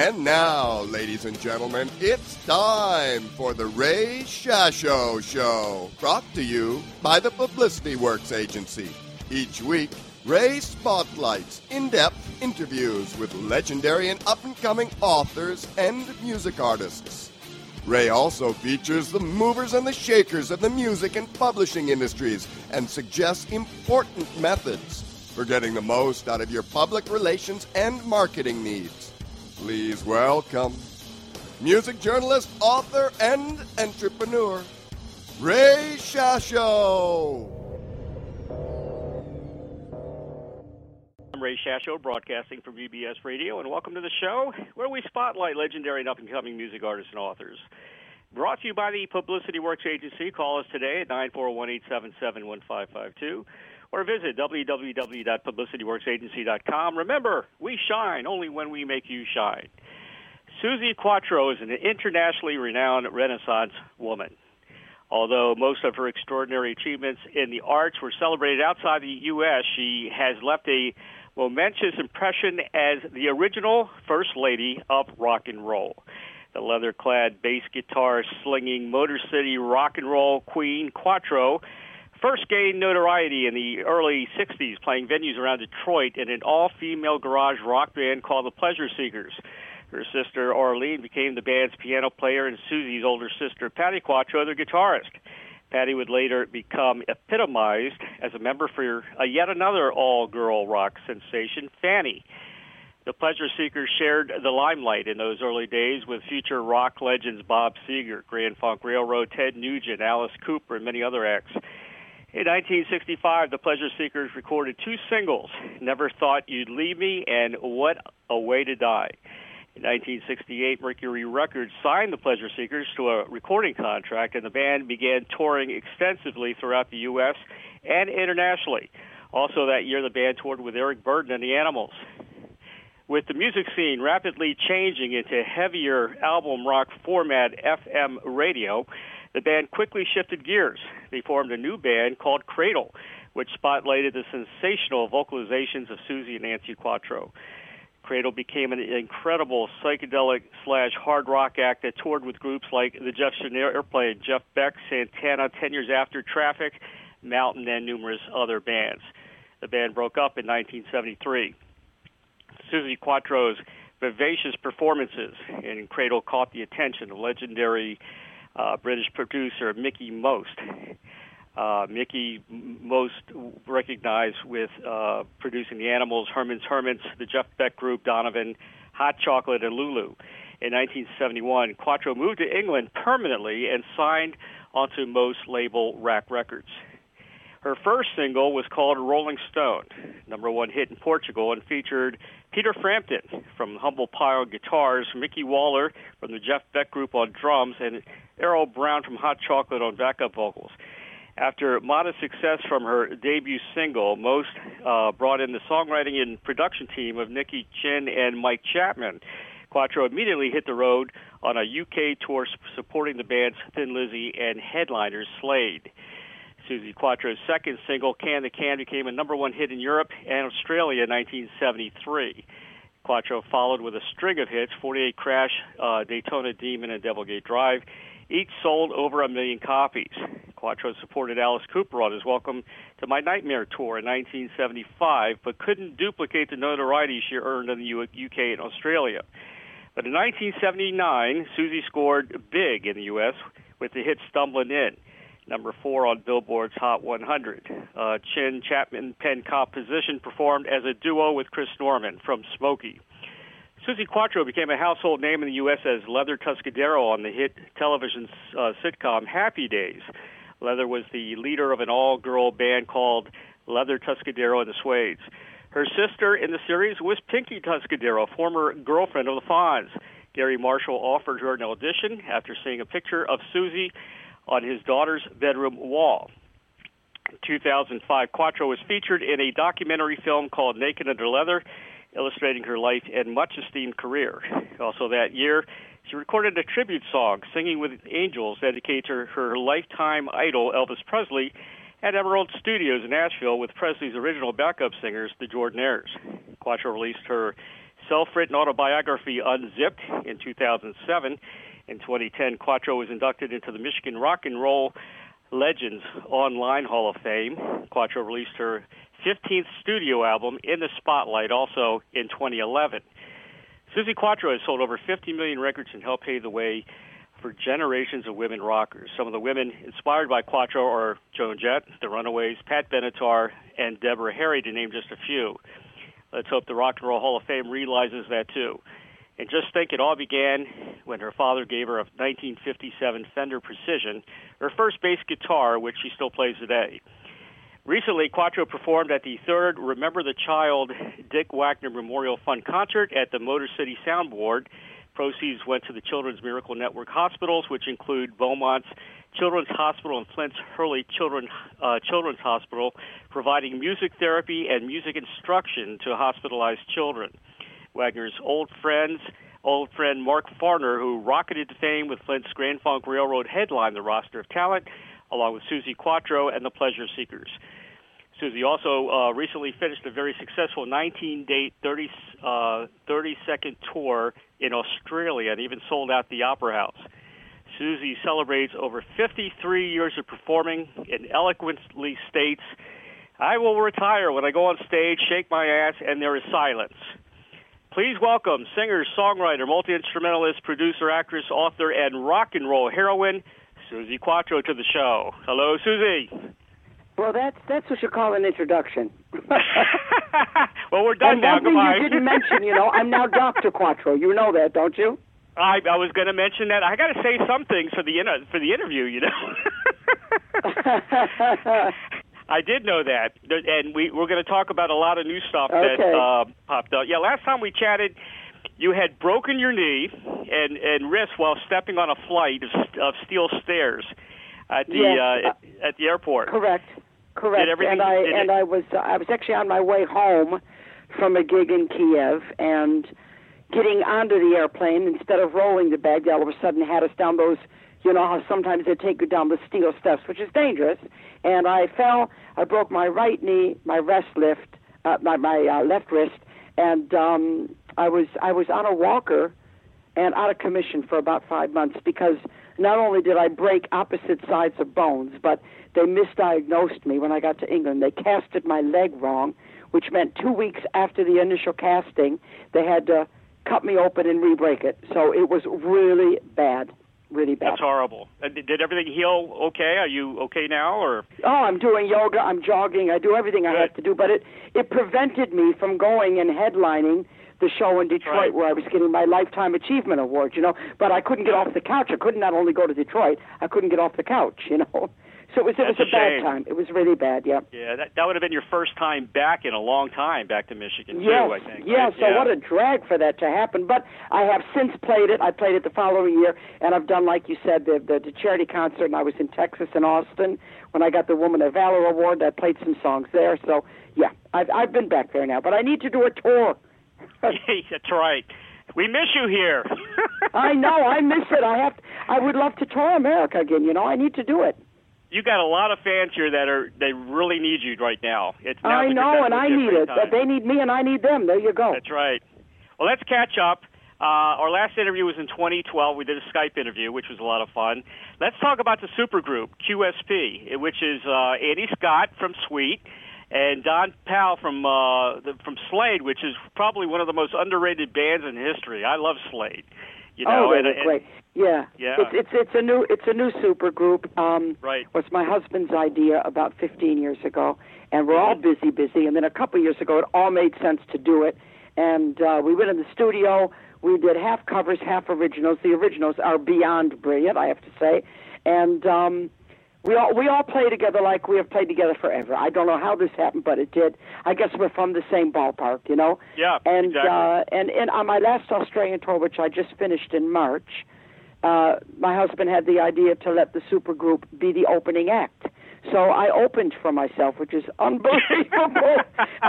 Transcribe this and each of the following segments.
And now, ladies and gentlemen, it's time for the Ray Shasho Show, brought to you by the Publicity Works Agency. Each week, Ray spotlights in-depth interviews with legendary and up-and-coming authors and music artists. Ray also features the movers and the shakers of the music and publishing industries and suggests important methods for getting the most out of your public relations and marketing needs. Please welcome music journalist, author, and entrepreneur, Ray Shasho. I'm Ray Shasho, broadcasting from VBS Radio, and welcome to the show where we spotlight legendary and up-and-coming music artists and authors. Brought to you by the Publicity Works Agency. Call us today at 941-877-1552 or visit www.publicityworksagency.com. Remember, we shine only when we make you shine. Suzi Quatro is an internationally renowned Renaissance woman. Although most of her extraordinary achievements in the arts were celebrated outside the U.S., she has left a momentous impression as the original First Lady of rock and roll. The leather-clad bass guitar slinging Motor City rock and roll queen Quatro first gained notoriety in the early 60s, playing venues around Detroit in an all-female garage rock band called the Pleasure Seekers. Her sister Arlene became the band's piano player, and Suzi's older sister Patty Quatro the guitarist. Patty would later become epitomized as a member for yet another all-girl rock sensation, Fanny. The Pleasure Seekers shared the limelight in those early days with future rock legends Bob Seger, Grand Funk Railroad, Ted Nugent, Alice Cooper, and many other acts. In 1965, the Pleasure Seekers recorded two singles, Never Thought You'd Leave Me and What a Way to Die. In 1968, Mercury Records signed the Pleasure Seekers to a recording contract, and the band began touring extensively throughout the U.S. and internationally. Also that year, the band toured with Eric Burdon and the Animals. With the music scene rapidly changing into heavier album rock format FM radio, the band quickly shifted gears. They formed a new band called Cradle, which spotlighted the sensational vocalizations of Suzi and Nancy Quatro. Cradle became an incredible psychedelic/hard rock act that toured with groups like the Jefferson Airplane, Jeff Beck, Santana, 10 Years After, Traffic, Mountain, and numerous other bands. The band broke up in 1973. Suzi Quatro's vivacious performances in Cradle caught the attention of legendary British producer Mickie Most. Mickie Most recognized with producing The Animals, Herman's Hermits, the Jeff Beck Group, Donovan, Hot Chocolate, and Lulu. In 1971, Quatro moved to England permanently and signed onto Most label Rack Records. Her first single was called Rolling Stone, #1 hit in Portugal, and featured Peter Frampton from Humble Pile guitars, Mickey Waller from the Jeff Beck Group on drums, and Errol Brown from Hot Chocolate on backup vocals. After modest success from her debut single, Most brought in the songwriting and production team of Nicky Chinn and Mike Chapman. Quatro immediately hit the road on a UK tour supporting the band's Thin Lizzy and headliners Slade. Suzi Quatro's second single, Can to Can, became a #1 hit in Europe and Australia in 1973. Quatro followed with a string of hits, 48 Crash, Daytona Demon, and Devilgate Drive. Each sold over 1 million copies. Quatro supported Alice Cooper on his Welcome to My Nightmare tour in 1975, but couldn't duplicate the notoriety she earned in the UK and Australia. But in 1979, Suzi scored big in the U.S. with the hit Stumblin' In, #4 on Billboard's Hot 100. Chinn Chapman Penn composition performed as a duo with Chris Norman from Smokey. Suzi Quatro became a household name in the U.S. as Leather Tuscadero on the hit television sitcom Happy Days. Leather was the leader of an all-girl band called Leather Tuscadero and the Suedes. Her sister in the series was Pinky Tuscadero, former girlfriend of the Fonz. Gary Marshall offered her an audition after seeing a picture of Suzi on his daughter's bedroom wall. In 2005, Quatro was featured in a documentary film called Naked Under Leather, illustrating her life and much-esteemed career. Also that year, she recorded a tribute song, Singing with Angels, dedicated to her lifetime idol, Elvis Presley, at Emerald Studios in Nashville with Presley's original backup singers, the Jordanaires. Quatro released her self-written autobiography Unzipped in 2007. In 2010, Quatro was inducted into the Michigan Rock and Roll Legends Online Hall of Fame. Quatro released her 15th studio album, In the Spotlight, also in 2011. Suzi Quatro has sold over 50 million records and helped pave the way for generations of women rockers. Some of the women inspired by Quatro are Joan Jett, The Runaways, Pat Benatar, and Deborah Harry, to name just a few. Let's hope the Rock and Roll Hall of Fame realizes that, too. And just think, it all began when her father gave her a 1957 Fender Precision, her first bass guitar, which she still plays today. Recently, Quatro performed at the third Remember the Child Dick Wagner Memorial Fund concert at the Motor City Soundboard. Proceeds went to the Children's Miracle Network hospitals, which include Beaumont's Children's Hospital and Flint's Hurley Children's Hospital, providing music therapy and music instruction to hospitalized children. Wagner's old friend Mark Farner, who rocketed to fame with Flint's Grand Funk Railroad, headlined the roster of talent, along with Suzi Quatro and the Pleasure Seekers. Suzi also recently finished a very successful 19-date, 30-second tour in Australia and even sold out the Opera House. Suzi celebrates over 53 years of performing and eloquently states, "I will retire when I go on stage, shake my ass, and there is silence." Please welcome singer, songwriter, multi-instrumentalist, producer, actress, author, and rock and roll heroine, Suzi Quatro, to the show. Hello, Suzi. Well, that's what you call an introduction. Well, we're done now. Goodbye. You didn't mention, I'm now Dr. Quatro. You know that, don't you? I was going to mention that. I got to say some things for the interview, I did know that, and we're going to talk about a lot of new stuff that popped up. Yeah, last time we chatted, you had broken your knee and wrist while stepping on a flight of steel stairs at the airport. Correct. I was actually on my way home from a gig in Kiev, and getting onto the airplane, instead of rolling the bag, they all of a sudden had us down those, how sometimes they take you down the steel steps, which is dangerous. And I fell. I broke my right knee, my left wrist, and I was on a walker and out of commission for about 5 months, because not only did I break opposite sides of bones, but they misdiagnosed me when I got to England. They casted my leg wrong, which meant 2 weeks after the initial casting, they had to cut me open and re-break it. So it was really bad. Really bad. That's horrible. Did everything heal okay? Are you okay now? Or? Oh, I'm doing yoga. I'm jogging. I do everything I have to do. But it prevented me from going and headlining the show in Detroit, where I was getting my Lifetime Achievement Award, But I couldn't get off the couch. I couldn't not only go to Detroit, I couldn't get off the couch, So it was a bad time. It was really bad, yeah. Yeah, that would have been your first time back in a long time, back to Michigan, too, I think. Yeah, right? So what a drag for that to happen. But I have since played it. I played it the following year, and I've done, like you said, the charity concert, and I was in Texas and Austin when I got the Woman of Valor Award. I played some songs there. So, yeah, I've been back there now. But I need to do a tour. That's right. We miss you here. I know. I miss it. I would love to tour America again, I need to do it. You got a lot of fans here they really need you right now. I know, and I need it. They need me, and I need them. There you go. That's right. Well, let's catch up. Our last interview was in 2012. We did a Skype interview, which was a lot of fun. Let's talk about the supergroup, QSP, which is Andy Scott from Sweet and Don Powell from Slade, which is probably one of the most underrated bands in history. I love Slade. They were great. Yeah. It's a new super group. Right. Was my husband's idea about 15 years ago, and we're all busy. And then a couple years ago, it all made sense to do it. And we went in the studio. We did half covers, half originals. The originals are beyond brilliant, I have to say. And we all play together like we have played together forever. I don't know how this happened, but it did. I guess we're from the same ballpark, Yeah, and, exactly. And on my last Australian tour, which I just finished in March, my husband had the idea to let the supergroup be the opening act. So I opened for myself, which is unbelievable.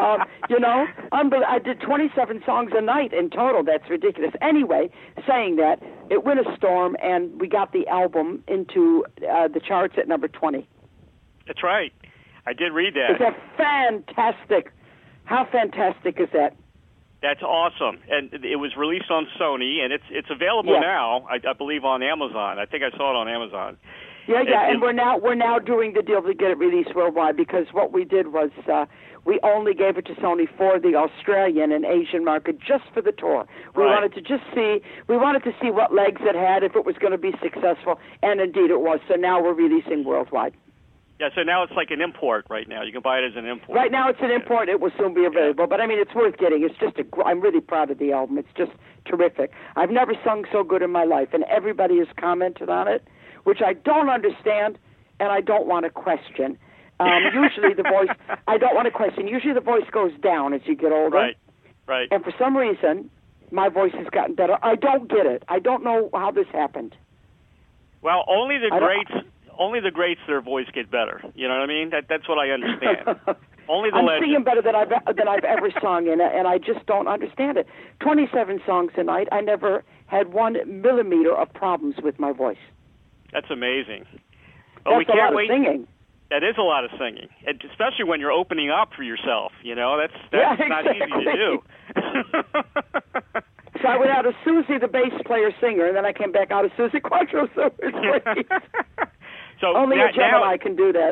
I did 27 songs a night in total. That's ridiculous. Anyway, saying that, it went a storm, and we got the album into the charts at number 20. That's right. I did read that. It's fantastic. How fantastic is that? That's awesome, and it was released on Sony, and it's available now. I believe on Amazon. I think I saw it on Amazon. Yeah, and we're now doing the deal to get it released worldwide, because what we did was we only gave it to Sony for the Australian and Asian market, just for the tour. We wanted to see what legs it had, if it was going to be successful, and indeed it was. So now we're releasing worldwide. Yeah, so now it's like an import right now. You can buy it as an import. Right now it's an import. It will soon be available. But, I mean, it's worth getting. It's just I'm really proud of the album. It's just terrific. I've never sung so good in my life, and everybody has commented on it, which I don't understand and I don't want to question. Usually the voice, I don't want to question. Usually the voice goes down as you get older. Right. And for some reason, my voice has gotten better. I don't get it. I don't know how this happened. Well, only the greats, their voice get better. You know what I mean? That's what I understand. Only the I'm legends. singing better than I've ever sung, and I just don't understand it. 27 songs a night. I never had 1 millimeter of problems with my voice. That's amazing. That's we can't a lot wait. Of singing. That is a lot of singing, and especially when you're opening up for yourself. You know, that's not easy to do. So I went out as Susie, the bass player singer, and then I came back out as Susie Quatro. So it's great. So only a Gemini can do that.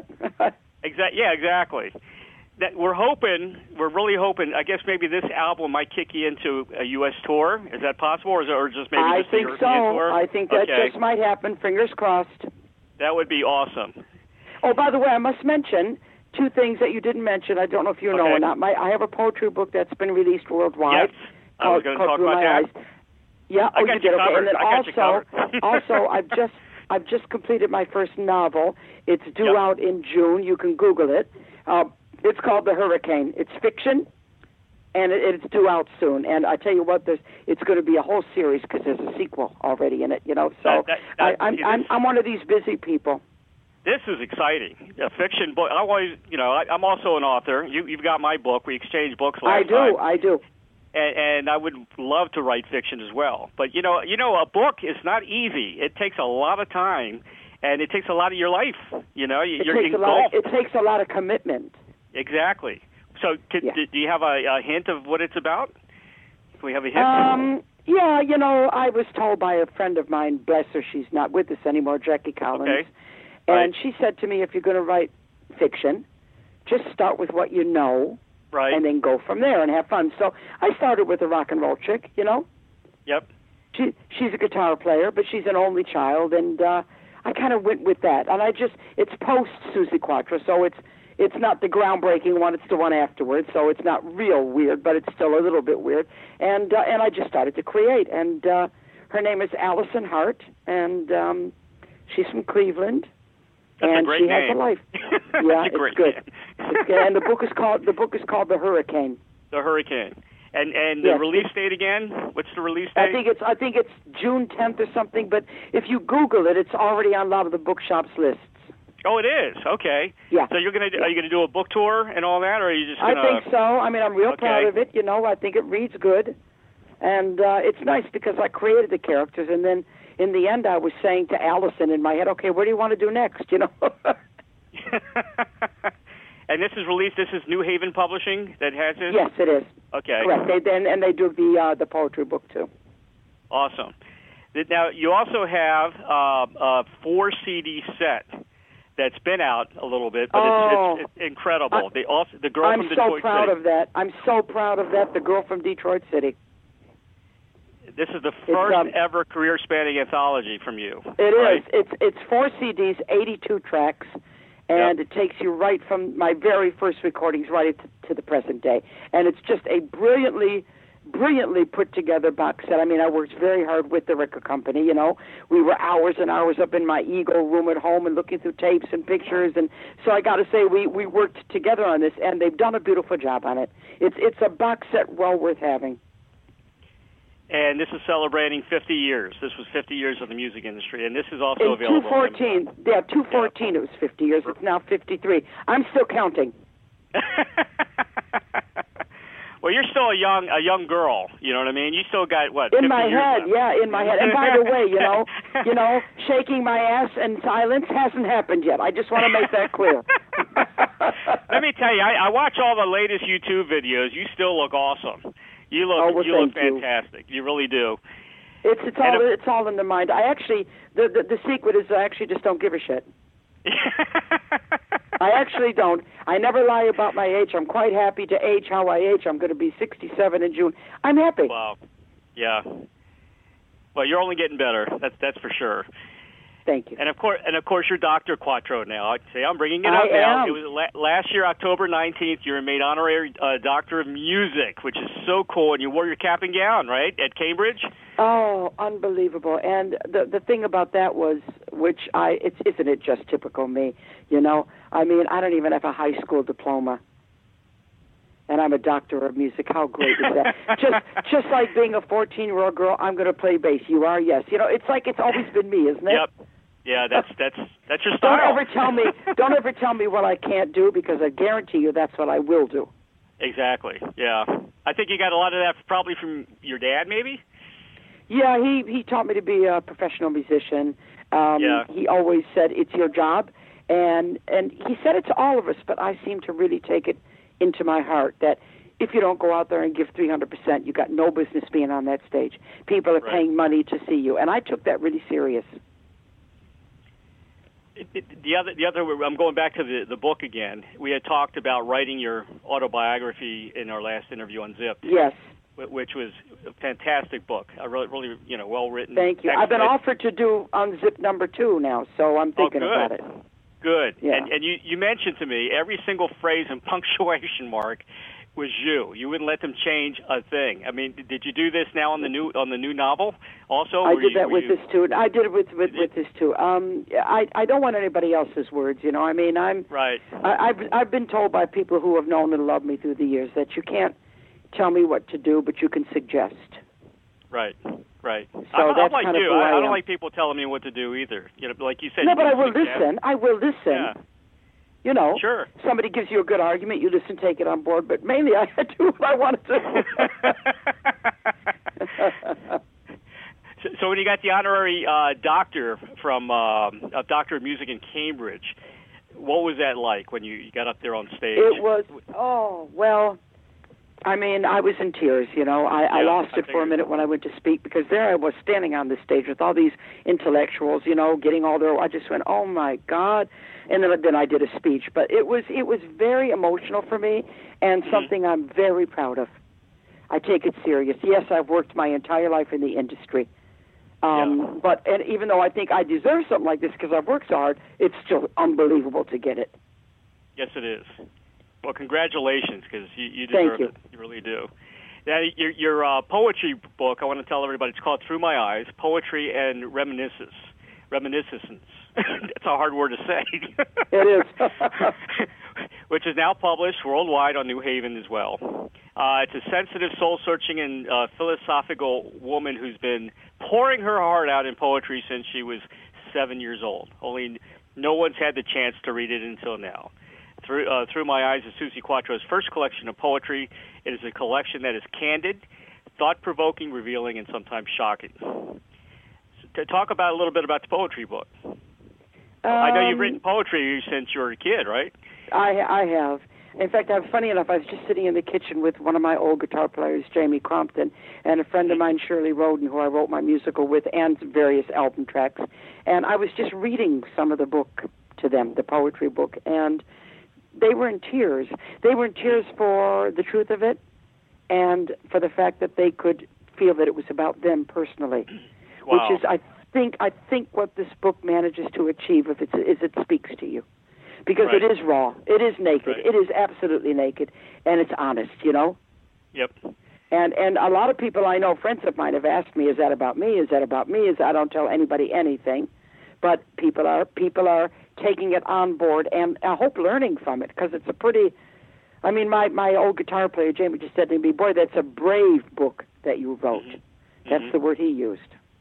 Exactly. That we're really hoping. I guess maybe this album might kick you into a U.S. tour. Is that possible, or just maybe I just think a European tour? I think that just might happen. Fingers crossed. That would be awesome. Oh, by the way, I must mention 2 things that you didn't mention. I don't know if you know or not. I have a poetry book that's been released worldwide. Yes, I was going to talk about that. Yeah, I got you did. covered. And then also, I've just completed my first novel. It's due out in June. You can Google it. It's called The Hurricane. It's fiction, and it's due out soon. And I tell you what, it's going to be a whole series because there's a sequel already in it. You know, so I'm one of these busy people. This is exciting. A fiction book. I'm also an author. You've got my book. We exchanged books last time. I do. And I would love to write fiction as well. But you know, a book is not easy. It takes a lot of time, and it takes a lot of your life. You know, you're engulfed. It takes a lot of commitment. Exactly. So, do you have a hint of what it's about? Can we have a hint? Yeah, you know, I was told by a friend of mine, bless her, she's not with us anymore, Jackie Collins. Okay. And she said to me, if you're going to write fiction, just start with what you know, and then go from there and have fun. So I started with a rock and roll chick, you know. Yep. She's a guitar player, but she's an only child, and I kind of went with that. And it's post Suzi Quatro, so it's not the groundbreaking one, it's the one afterwards, so it's not real weird, but it's still a little bit weird. And I just started to create, and her name is Allison Hart, and she's from Cleveland. That's and a great she name. has a life. Yeah, it's good. It's good. And the book is called The Hurricane. The Hurricane. And the release date again? What's the release date? I think it's June 10th or something, but if you Google it, it's already on a lot of the bookshops lists. Oh, it is. Okay. Yeah. So are you going to do a book tour and all that, or are you just going to? I think so. I mean, I'm real proud of it. You know, I think it reads good, and it's nice because I created the characters, and then in the end, I was saying to Allison in my head, okay, what do you want to do next? You know. And this is released. This is New Haven Publishing that has this. Yes, it is. Okay. Correct. They do the poetry book too. Awesome. Now you also have a 4 CD set that's been out a little bit, but it's incredible. The girl from Detroit City. I'm so proud of that. I'm so proud of that. The girl from Detroit City. This is the first ever career-spanning anthology from you. It is. It's 4 CDs, 82 tracks, and it takes you right from my very first recordings right to the present day. And it's just a brilliantly put together box set. I mean, I worked very hard with the record company, you know. We were hours and hours up in my Eagle room at home and looking through tapes and pictures, and so I got to say we worked together on this, and they've done a beautiful job on it. It's a box set well worth having. And this is celebrating 50 years. This was 50 years of the music industry, and this is also available. 214. Yeah, 214. It was 50 years. It's now 53. I'm still counting. Well, you're still a young girl. You know what I mean? You still got what? In my head, left. yeah, in my head. And by the way, you know, shaking my ass in silence hasn't happened yet. I just want to make that clear. Let me tell you, I watch all the latest YouTube videos. You still look awesome. You look fantastic. You really do. It's all in the mind. I actually the secret is I actually just don't give a shit. I actually don't. I never lie about my age. I'm quite happy to age how I age. I'm going to be 67 in June. I'm happy. Wow. Yeah. Well, you're only getting better. That's for sure. Thank you. And of course, you're Dr. Quattro now. I'd say I'm bringing it up now. Am. It was last year, October 19th. You were made honorary Doctor of Music, which is so cool. And you wore your cap and gown, right, at Cambridge? Oh, unbelievable! And the thing about that was, isn't it just typical me? You know, I mean, I don't even have a high school diploma, and I'm a Doctor of Music. How great is that? just like being a 14-year-old girl, I'm going to play bass. You are, yes. You know, it's like it's always been me, isn't it? Yep. Yeah, that's your style. Don't ever tell me what I can't do, because I guarantee you that's what I will do. Exactly. Yeah. I think you got a lot of that probably from your dad, maybe. Yeah, he taught me to be a professional musician. He always said it's your job, and he said it to all of us, but I seem to really take it into my heart that if you don't go out there and give 300%, you got no business being on that stage. People are paying money to see you, and I took that really serious. The other, I'm going back to the book again. We had talked about writing your autobiography in our last interview on Zip. Yes. Which was a fantastic book. Really, well written. Thank you. Excellent. I've been offered to do on Zip #2 now, so I'm thinking about it. Good. Yeah. And you mentioned to me every single phrase and punctuation mark was you. You wouldn't let them change a thing. I mean, did you do this now on the new novel also? I did that with this too. I did it with this too. I don't want anybody else's words. You know, I mean, right. I've been told by people who have known and loved me through the years that you can't tell me what to do, but you can suggest. Right. So I'm like kind you. of I don't like people telling me what to do either. You know, like you said. No, but I will listen. I will listen. Yeah. You know, sure. Somebody gives you a good argument, you listen, take it on board. But mainly, I do what I want to do. So when you got the honorary doctor from Doctor of Music in Cambridge, what was that like when you got up there on stage? It was, well, I mean, I was in tears, you know. I lost it for a minute when I went to speak, because there I was standing on the stage with all these intellectuals, you know, getting all their, I just went, oh my God. And then I did a speech. But it was very emotional for me, and something I'm very proud of. I take it serious. Yes, I've worked my entire life in the industry. But even though I think I deserve something like this because I've worked so hard, it's still unbelievable to get it. Yes, it is. Well, congratulations, because you deserve it. You really do. Now, your poetry book, I want to tell everybody, it's called Through My Eyes, Poetry and Reminiscence. It's a hard word to say. It is. Which is now published worldwide on New Haven as well. It's a sensitive, soul-searching, and philosophical woman who's been pouring her heart out in poetry since she was 7 years old. Only no one's had the chance to read it until now. Through My Eyes is Suzi Quatro's first collection of poetry. It is a collection that is candid, thought-provoking, revealing, and sometimes shocking. So, to talk about a little bit about the poetry book. I know you've written poetry since you were a kid, right? I have. In fact, funny enough, I was just sitting in the kitchen with one of my old guitar players, Jamie Crompton, and a friend of mine, Shirley Roden, who I wrote my musical with, and various album tracks. And I was just reading some of the book to them, the poetry book, and they were in tears. They were in tears for the truth of it, and for the fact that they could feel that it was about them personally. Wow. Which is, I think what this book manages to achieve is it speaks to you. Because it is raw. It is naked. It is absolutely naked. And it's honest, you know? Yep. And a lot of people I know, friends of mine, have asked me, is that about me? Is that about me? I don't tell anybody anything. But people are taking it on board, and I hope learning from it, because it's a pretty... I mean, my old guitar player, Jamie, just said to me, boy, that's a brave book that you wrote. Mm-hmm. That's the word he used.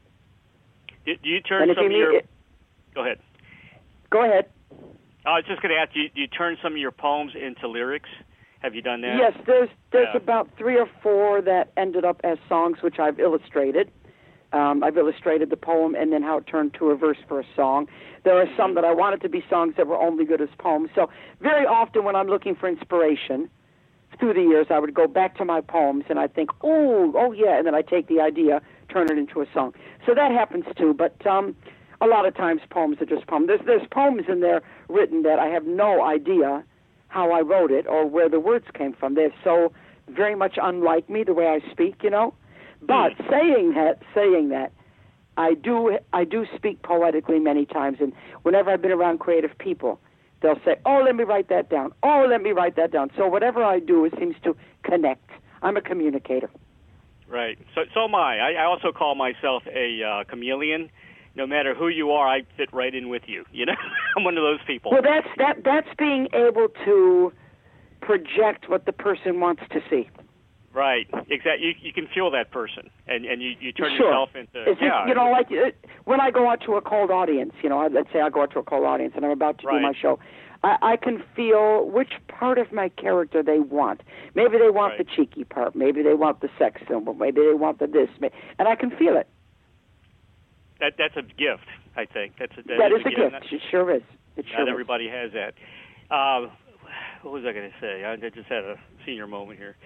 Do you turn some of your... Go ahead. Go ahead. I was just going to ask, do you turn some of your poems into lyrics? Have you done that? Yes, there's about 3 or 4 that ended up as songs, which I've illustrated. I've illustrated the poem and then how it turned to a verse for a song. There are some that I wanted to be songs that were only good as poems. So very often when I'm looking for inspiration, through the years, I would go back to my poems and I think, oh yeah, and then I take the idea, turn it into a song. So that happens too. But a lot of times poems are just poems. There's poems in there written that I have no idea how I wrote it or where the words came from. They're so very much unlike me, the way I speak, you know. But saying that, I do speak poetically many times, and whenever I've been around creative people, they'll say, "Oh, let me write that down. Oh, let me write that down." So whatever I do, it seems to connect. I'm a communicator. Right. So am I. I also call myself a chameleon. No matter who you are, I fit right in with you. You know, I'm one of those people. Well, that's being able to project what the person wants to see. Right. Exactly. You can feel that person, and you turn Sure. yourself into You know, like when I go out to a cold audience, you know, let's say I go out to a cold audience and I'm about to do my show, I can feel which part of my character they want. Maybe they want the cheeky part. Maybe they want the sex symbol. Maybe they want the this. And I can feel it. That's a gift, I think. That is a gift. It sure is. Not everybody has that. What was I going to say? I just had a senior moment here.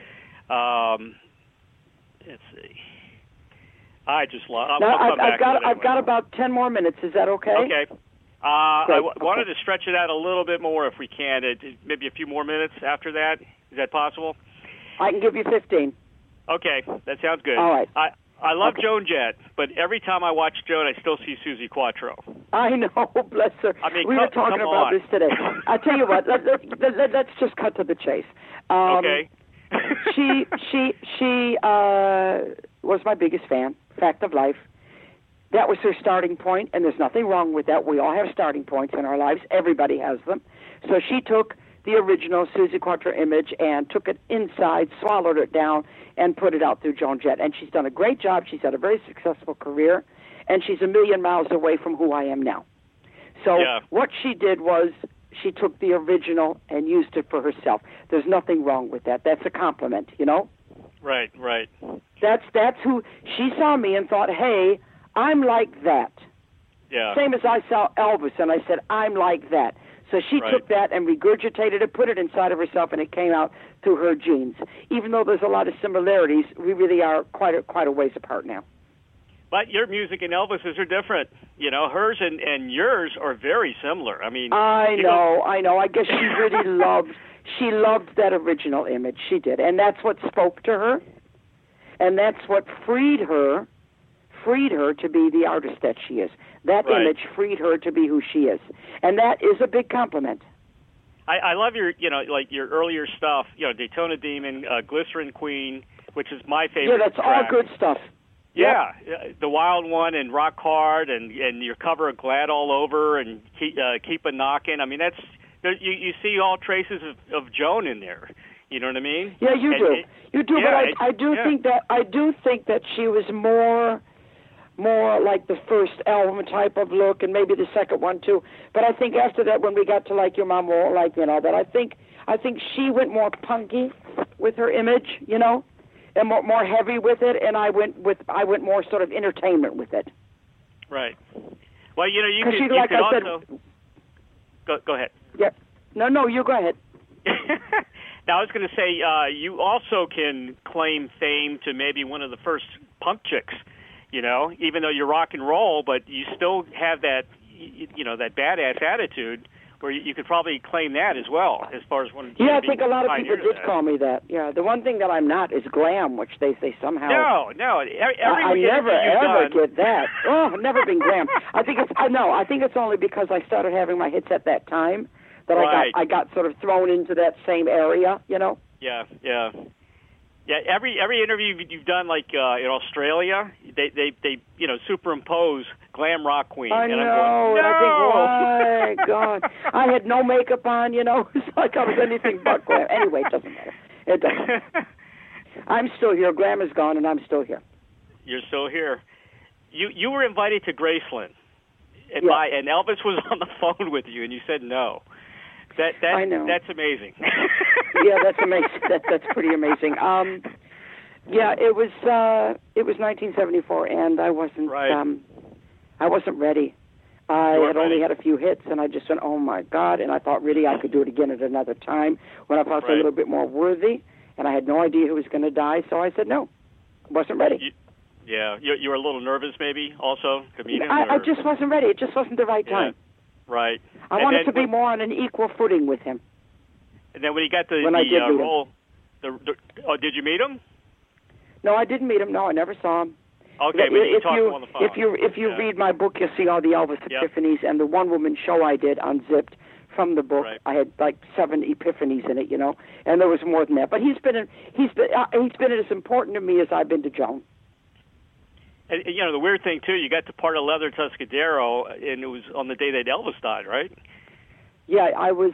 Let's see. I just lost. I've got about 10 more minutes. Is that okay? Okay. I wanted to stretch it out a little bit more if we can. Maybe a few more minutes after that. Is that possible? I can give you 15. Okay, that sounds good. All right. I love Joan Jett, but every time I watch Joan, I still see Suzi Quatro. I know, bless her. I mean, we were talking about this today. I tell you what, let's just cut to the chase. Okay. She was my biggest fan. Fact of life. That was her starting point, and there's nothing wrong with that. We all have starting points in our lives. Everybody has them. So she took the original Suzi Quatro image and took it inside, swallowed it down, and put it out through Joan Jett. And she's done a great job. She's had a very successful career, and she's a million miles away from who I am now. So what she did was she took the original and used it for herself. There's nothing wrong with that. That's a compliment, you know? Right. That's who she saw me and thought, hey, I'm like that. Yeah. Same as I saw Elvis, and I said, I'm like that. So she took that and regurgitated it, put it inside of herself, and it came out through her genes. Even though there's a lot of similarities, we really are quite a ways apart now. But your music and Elvis's are different. You know, hers and yours are very similar. I mean, I know. I guess she really loved that original image. She did, and that's what spoke to her, and that's what freed her to be the artist that she is. That image freed her to be who she is, and that is a big compliment. I love your, like your earlier stuff. You know, Daytona Demon, Glycerin Queen, which is my favorite. Yeah, that's track. all good stuff. Yeah, the Wild One and Rock Hard and your cover of Glad All Over and Keep a Knockin'. I mean, that's you see all traces of Joan in there. You know what I mean? Yeah, you do. Yeah, but I do think that she was more like the first album type of look, and maybe the second one too. But I think after that, when we got to Like Your Mom Won't Like You and all that, I think she went more punky with her image, you know, and more heavy with it, and I went more sort of entertainment with it. Right. Well, you know, you like could I also go ahead. Yeah. No, you go ahead. Now, I was going to say, you also can claim fame to maybe one of the first punk chicks. You know, even though you're rock and roll, but you still have that, that badass attitude where you could probably claim that as well, as far as one. Yeah, I think a lot of people did call me that. Yeah, the one thing that I'm not is glam, which they say somehow. No. I never ever get that. Oh, I've never been glam. I think it's only because I started having my hits at that time that I got sort of thrown into that same area. You know. Yeah. Yeah, every interview you've done, like in Australia, they superimpose glam rock queen. I know, and I think, why, God, I had no makeup on, it's like I was anything but glam. Anyway, it doesn't matter. It doesn't. I'm still here. Glam is gone, and I'm still here. You're still here. You were invited to Graceland, and Elvis was on the phone with you, and you said no. I know. That's amazing. Yeah, that's amazing. That's pretty amazing. It was 1974, and I wasn't ready. I had only had a few hits, and I just went, oh my God! And I thought really I could do it again at another time when I felt a little bit more worthy. and I had no idea who was going to die, so I said no. Wasn't ready. You were a little nervous maybe also to meet him? I just wasn't ready. It just wasn't the right time. Right. I wanted to be more on an equal footing with him. And then when he got the role, did you meet him? No, I didn't meet him. No, I never saw him. Okay, but you talked to him on the phone. If you read my book, you'll see all the Elvis epiphanies and the one-woman show I did on Zipped from the book. Right. I had like 7 epiphanies in it, and there was more than that. But he's been as important to me as I've been to Joan. And the weird thing too, you got to part of Leather Tuscadero, and it was on the day that Elvis died, right? Yeah, I was.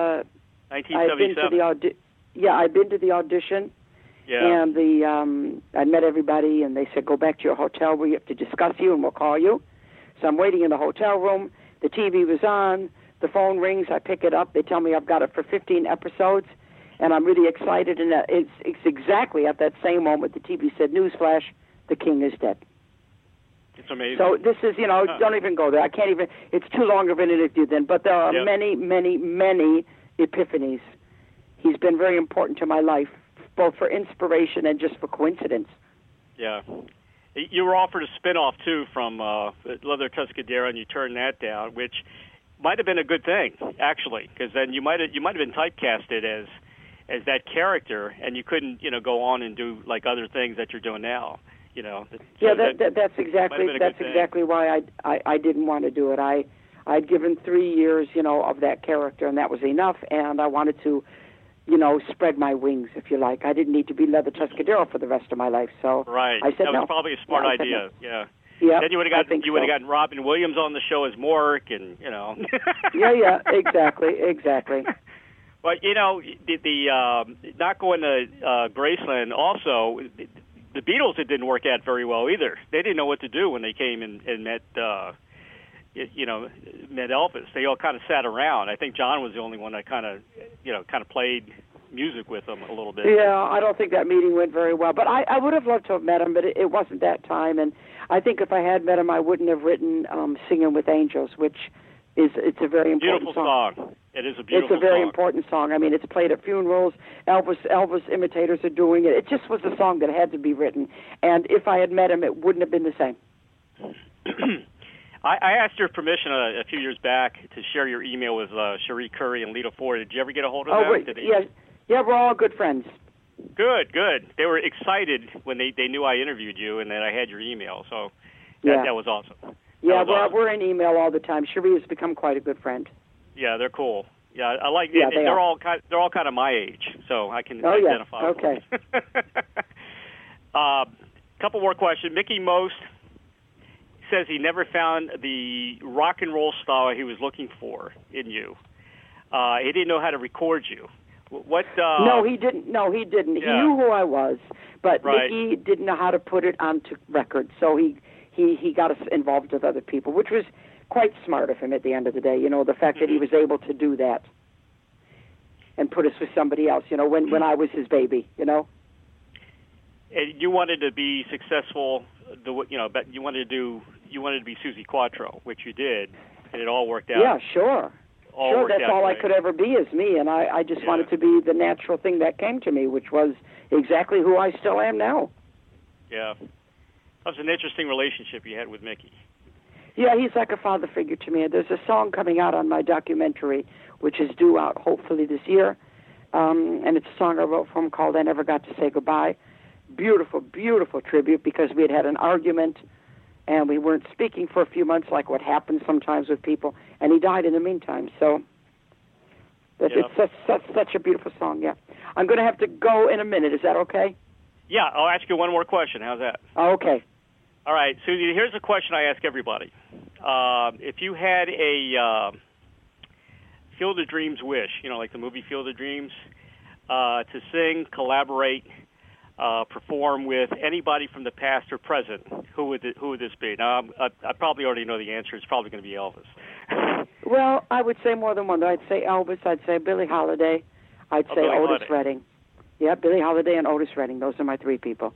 1977. I'd been to the audition. Yeah. And I met everybody, and they said, go back to your hotel. We have to discuss you, and we'll call you. So I'm waiting in the hotel room. The TV was on. The phone rings. I pick it up. They tell me I've got it for 15 episodes, and I'm really excited. And it's exactly at that same moment the TV said, newsflash, the king is dead. It's amazing. So this is, don't even go there. I can't even, it's too long of an interview then. But there are many, many, many epiphanies. He's been very important to my life, both for inspiration and just for coincidence. Yeah. You were offered a spin-off, too, from Leather Tuscadero, and you turned that down, which might have been a good thing, actually, because then you might have been typecasted as that character, and you couldn't, go on and do, like, other things that you're doing now, So that's exactly why I didn't want to do it. I'd given 3 years, of that character, and that was enough, and I wanted to spread my wings, if you like. I didn't need to be Leather Tuscadero for the rest of my life. So right. I said that no. was probably a smart idea. No. Yeah. Yeah. Then you would have gotten Robin Williams on the show as Mork, and Yeah. Exactly. But the not going to Graceland. Also, the Beatles, it didn't work out very well either. They didn't know what to do when they came and met. Met Elvis. They all kind of sat around. I think John was the only one that kind of played music with them a little bit. Yeah, I don't think that meeting went very well. But I would have loved to have met him, but it wasn't that time. And I think if I had met him, I wouldn't have written "Singing with Angels," which it's a very important beautiful song. It is a beautiful song. It's a very song. important song. I mean, it's played at funerals. Elvis imitators are doing it. It just was a song that had to be written. And if I had met him, it wouldn't have been the same. I asked your permission a few years back to share your email with Cherie Currie and Lita Ford. Did you ever get a hold of them? Yeah, we're all good friends. Good. They were excited when they knew I interviewed you and that I had your email. So that was awesome. We're in email all the time. Cherie has become quite a good friend. Yeah, they're cool. Yeah, I like. Yeah, they're all kind of my age, so I can identify. Okay. Couple more questions. Mickey Most says he never found the rock and roll style he was looking for in you. He didn't know how to record you. What? No, he didn't. He didn't. Yeah. He knew who I was, but right. Mickey didn't know how to put it onto record. So he got us involved with other people, which was quite smart of him at the end of the day. The fact that he was able to do that and put us with somebody else. When I was his baby. And you wanted to be successful. But you wanted to be Suzi Quatro, which you did, and it all worked out. Yeah, sure. That's all great. I could ever be is me, and I just wanted to be the natural thing that came to me, which was exactly who I still am now. Yeah. That was an interesting relationship you had with Mickey. Yeah, he's like a father figure to me. There's a song coming out on my documentary, which is due out hopefully this year, and it's a song I wrote for him called I Never Got to Say Goodbye. Beautiful, beautiful tribute because we had an argument and we weren't speaking for a few months like what happens sometimes with people, and he died in the meantime. So it's such a beautiful song, yeah. I'm going to have to go in a minute. Is that okay? Yeah, I'll ask you one more question. How's that? Okay. All right, Suzi, here's a question I ask everybody. If you had a Field of Dreams wish, like the movie Field of Dreams, to sing, collaborate, perform with anybody from the past or present, who would this be? Now, I probably already know the answer. It's probably going to be Elvis. Well, I would say more than one. I'd say Elvis. I'd say Billie Holiday. I'd say Otis Redding. Yeah, Billie Holiday and Otis Redding. Those are my 3 people.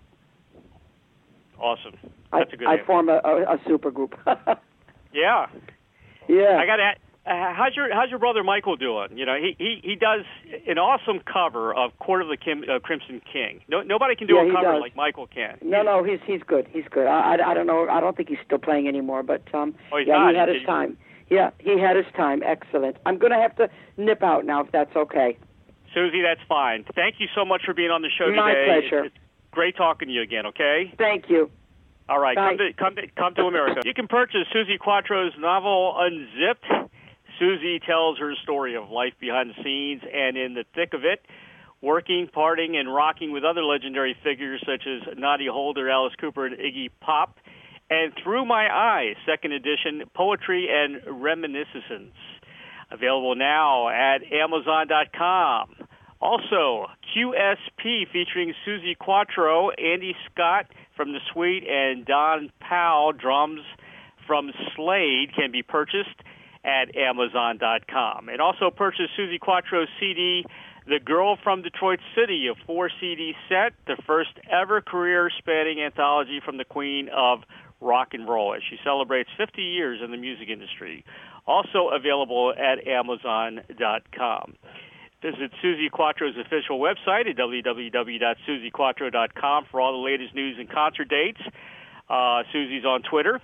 Awesome. That's a good answer. I form a super group. Yeah. Yeah. how's your brother Michael doing? You know, he does an awesome cover of Court of the Crimson King. Nobody can do a cover like Michael can. No, he's good. He's good. I don't know. I don't think he's still playing anymore, but he's not. He had his time. Yeah, he had his time. Excellent. I'm going to have to nip out now if that's okay. Susie, that's fine. Thank you so much for being on the show today. My pleasure. It's great talking to you again, okay? Thank you. All right, come to America. You can purchase Suzi Quatro's novel, Unzipped. Susie tells her story of life behind the scenes and in the thick of it, working, partying, and rocking with other legendary figures such as Nadia Holder, Alice Cooper, and Iggy Pop. And Through My Eyes, second edition, Poetry and Reminiscence. Available now at Amazon.com. Also, QSP featuring Suzi Quatro, Andy Scott from The Sweet, and Don Powell, drums from Slade, can be purchased at Amazon.com. And also purchase Suzi Quatro's CD, The Girl from Detroit City, a 4-CD set, the first ever career-spanning anthology from the Queen of Rock and Roll as she celebrates 50 years in the music industry. Also available at Amazon.com. Visit Suzi Quatro's official website at www.suziquatro.com for all the latest news and concert dates. Susie's on Twitter,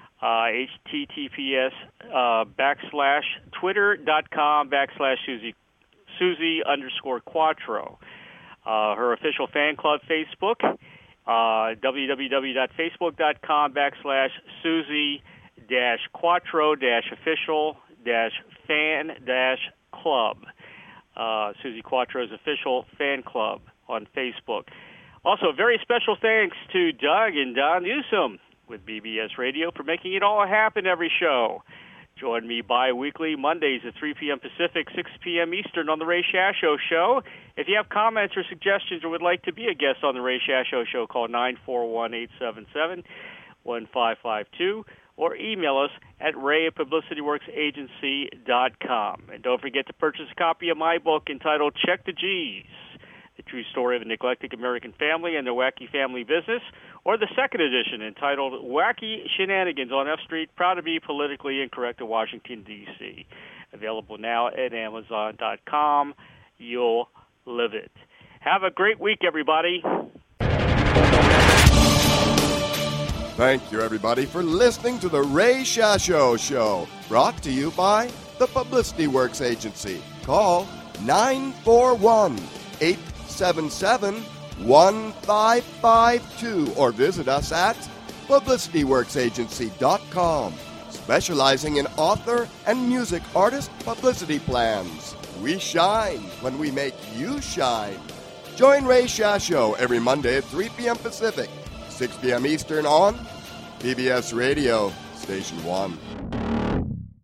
https://twitter.com/Suzi_Quatro. Her official fan club Facebook, www.facebook.com/Suzi-Quatro-official-fan-club. Suzi Quatro's official fan club on Facebook. Also, very special thanks to Doug and Don Newsom with BBS Radio for making it all happen every show. Join me bi-weekly, Mondays at 3 p.m. Pacific, 6 p.m. Eastern on The Ray Shasho Show. If you have comments or suggestions or would like to be a guest on The Ray Shasho Show, call 941-877-1552 or email us at ray@publicityworksagency.com. And don't forget to purchase a copy of my book entitled Check the G's, The True Story of a Neglected American Family and Their Wacky Family Business, or the second edition entitled Wacky Shenanigans on F Street, Proud to be Politically Incorrect in Washington, D.C. Available now at Amazon.com. You'll live it. Have a great week, everybody. Thank you, everybody, for listening to The Ray Shasho Show, brought to you by the Publicity Works Agency. Call 941-877-1552 or visit us at publicityworksagency.com, specializing in author and music artist publicity plans. We shine when we make you shine. Join Ray Shasho every Monday at 3 p.m. Pacific, 6 p.m. Eastern on PBS Radio, Station 1.